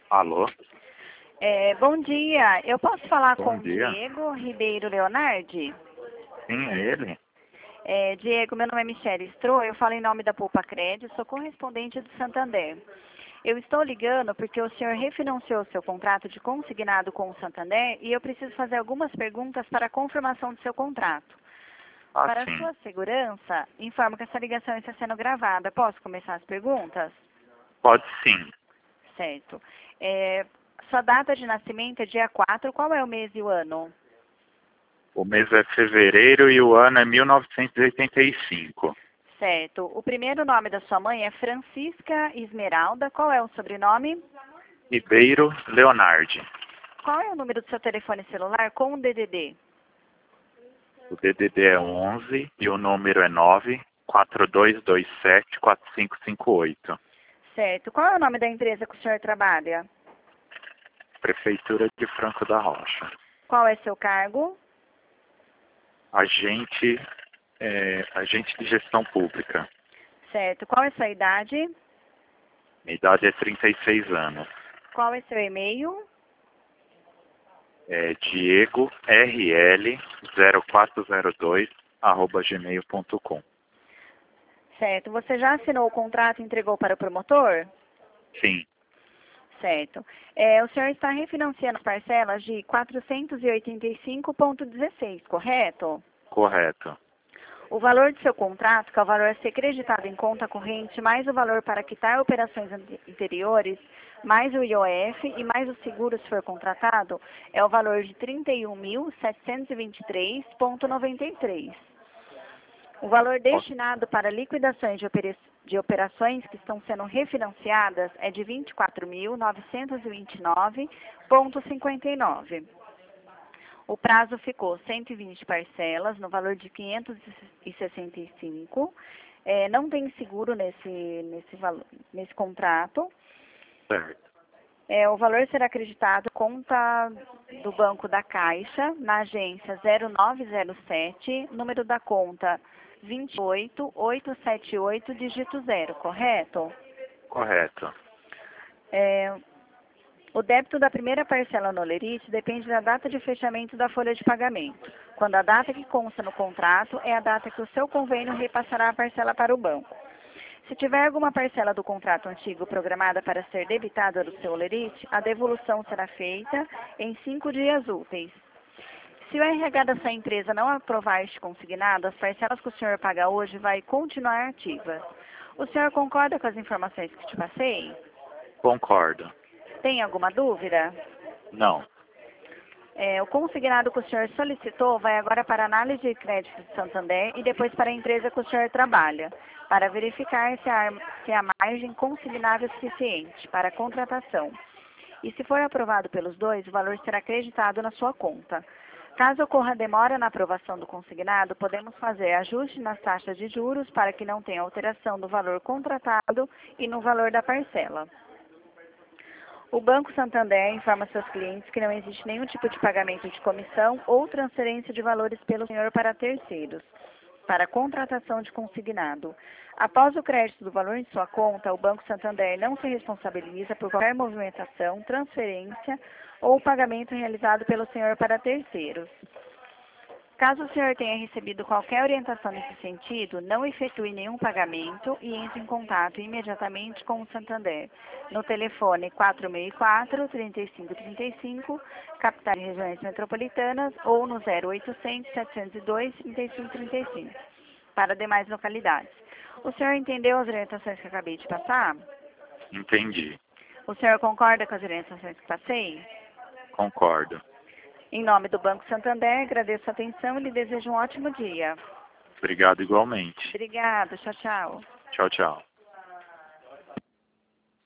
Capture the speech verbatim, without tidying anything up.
Alô? É, bom dia, eu posso falar Bom com dia. Diego Ribeiro Leonardi? Sim, é ele? É, Diego, meu nome é Michele Stro, eu falo em nome da Poupa Crédito, sou correspondente do Santander. Eu estou ligando porque o senhor refinanciou seu contrato de consignado com o Santander e eu preciso fazer algumas perguntas para a confirmação do seu contrato. Ah, Para a sim. sua segurança, informo que essa ligação está sendo gravada. Posso começar as perguntas? Pode sim. Certo. É, sua data de nascimento é dia quatro, qual é o mês e o ano? O mês é fevereiro e o ano é mil novecentos e oitenta e cinco. Certo. O primeiro nome da sua mãe é Francisca Esmeralda. Qual é o sobrenome? Ribeiro Leonardi. Qual é o número do seu telefone celular com o D D D? O D D D é onze e o número é nove quatro dois dois sete quatro cinco cinco oito. Certo. Qual é o nome da empresa que o senhor trabalha? Prefeitura de Franco da Rocha. Qual é seu cargo? Agente, é, agente de gestão pública. Certo. Qual é sua idade? Minha idade é trinta e seis anos. Qual é seu e-mail? É Diego R L zero quatro zero dois arroba gmail ponto com. Certo. Você já assinou o contrato e entregou para o promotor? Sim, Certo. É, o senhor está refinanciando parcelas de quatrocentos e oitenta e cinco vírgula dezesseis, correto? correto. O valor do seu contrato, que é o valor a ser creditado em conta corrente, mais o valor para quitar operações ante- anteriores, mais o I O F e mais o seguro se for contratado, é o valor de trinta e um mil setecentos e vinte e três vírgula noventa e três. O valor destinado para liquidações de, opera- de operações que estão sendo refinanciadas é de vinte e quatro mil novecentos e vinte e nove vírgula cinquenta e nove. O prazo ficou cento e vinte parcelas, no valor de quinhentos e sessenta e cinco. É, não tem seguro nesse, nesse, valo- nesse contrato. Certo. É, o valor será acreditado à conta do Banco da Caixa, na agência zero nove zero sete, número da conta vinte e oito mil oitocentos e setenta e oito, dígito zero, correto? Correto. É, o débito da primeira parcela no Olerite depende da data de fechamento da folha de pagamento, quando a data que consta no contrato é a data que o seu convênio repassará a parcela para o banco. Se tiver alguma parcela do contrato antigo programada para ser debitada do seu Olerite, a devolução será feita em cinco dias úteis. Se o R H da sua empresa não aprovar este consignado, as parcelas que o senhor paga hoje vai continuar ativas. O senhor concorda com as informações que te passei? Concordo. Tem alguma dúvida? Não. É, o consignado que o senhor solicitou vai agora para a análise de crédito de Santander e depois para a empresa que o senhor trabalha, para verificar se há, se há margem consignável suficiente para a contratação. E se for aprovado pelos dois, o valor será acreditado na sua conta. Caso ocorra demora na aprovação do consignado, podemos fazer ajuste nas taxas de juros para que não tenha alteração do valor contratado e no valor da parcela. O Banco Santander informa seus clientes que não existe nenhum tipo de pagamento de comissão ou transferência de valores pelo senhor para terceiros, para contratação de consignado. Após o crédito do valor em sua conta, o Banco Santander não se responsabiliza por qualquer movimentação, transferência ou pagamento realizado pelo senhor para terceiros. Caso o senhor tenha recebido qualquer orientação nesse sentido, não efetue nenhum pagamento e entre em contato imediatamente com o Santander, no telefone quatro seis quatro, três cinco três cinco, capitais e regiões metropolitanas, ou no zero oitocentos, setecentos e dois, trinta e cinco trinta e cinco, para demais localidades. O senhor entendeu as orientações que eu acabei de passar? Entendi. O senhor concorda com as orientações que passei? Concordo. Em nome do Banco Santander, agradeço a atenção e lhe desejo um ótimo dia. Obrigado igualmente. Obrigada, tchau, tchau. Tchau, tchau.